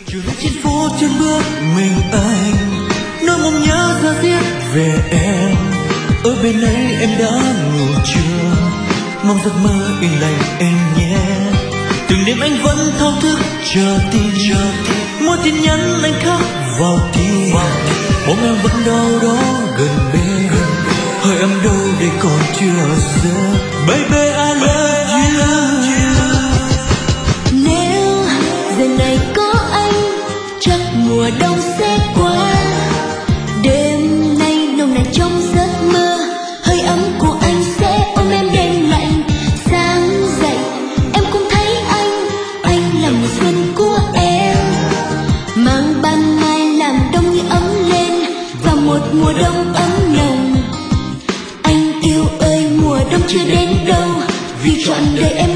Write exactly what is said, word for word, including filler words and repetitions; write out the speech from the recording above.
chiều nay trên phố chân bước mình anh, nỗi mong nhớ ra diết về em. Ở bên ấy em đã ngủ chưa, mong giấc mơ yên lành em nhé. Từng đêm anh vẫn thao thức chờ tin, mỗi tin nhắn anh khắc vào tim. Mong em vẫn đâu đó gần bên, hỏi em đâu đây còn chưa giờ. Baby I love you. Nếu giờ này có anh, chắc mùa đông sẽ qua. Đêm nay nồng nàn trong giấc mơ, hơi ấm của anh sẽ ôm em đêm lạnh. Sáng dậy em cũng thấy anh, anh là mùa xuân của em. Mang ban mai làm đông như ấm lên, và một mùa đông ấm nồng. Anh yêu ơi mùa đông chưa đến đâu, vì trọn đời em